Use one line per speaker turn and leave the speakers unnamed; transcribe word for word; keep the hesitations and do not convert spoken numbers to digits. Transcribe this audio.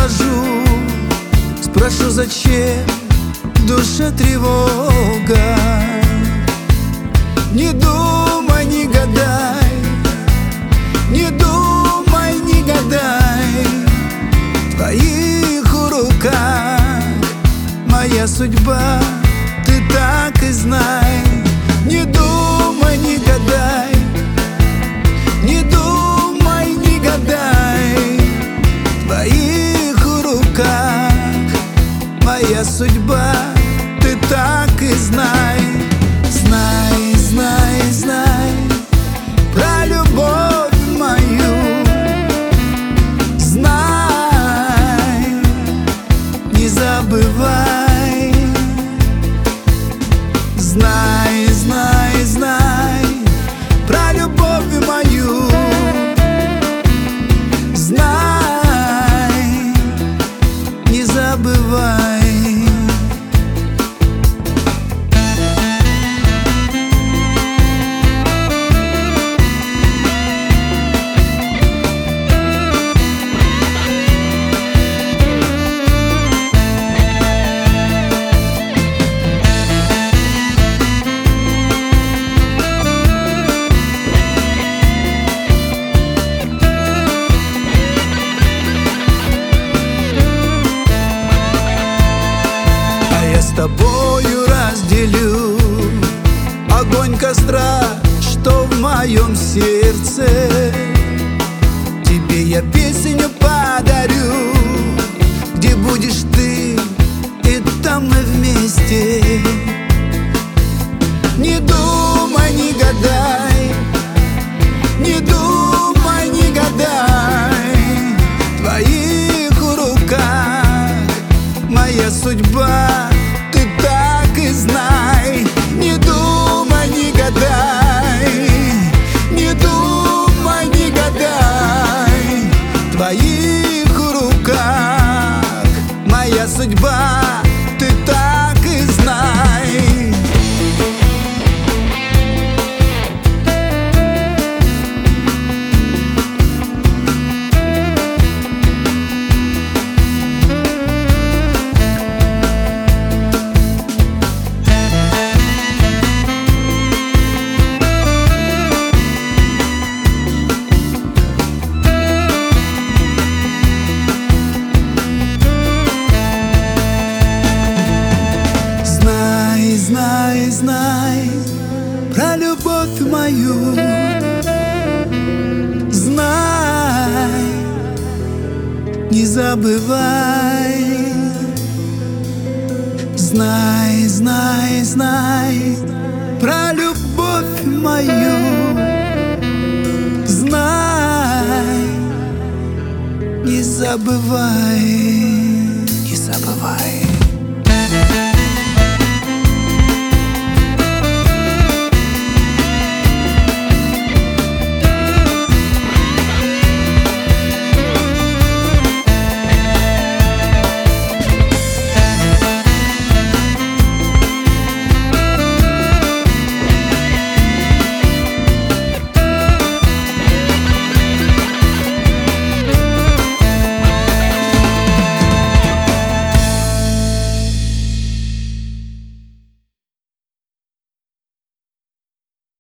скажу, спрошу, зачем в душе тревога. Не думай, не гадай, не думай, не гадай. В твоих руках моя судьба, ты так и знай. Не думай, не гадай, не думай, не гадай. В твоих руках моя судьба, ты так и знай. Знай, знай, знай про любовь мою. Знай, не забывай. Знай, знай, знай про любовь мою. Знай, не забывай. С тобою разделю огонь костра, что в моем сердце. Тебе я песню подарю, где будешь ты, и там мы вместе. Не думай, не гадай, не думай, не гадай. В твоих руках моя судьба, знай. Не думай, не гадай, не думай, не гадай. В твоих руках моя судьба, ты так и знай. Знай, знай про любовь мою. Знай, не забывай. Знай, знай, знай про любовь мою. Знай, не забывай, не забывай.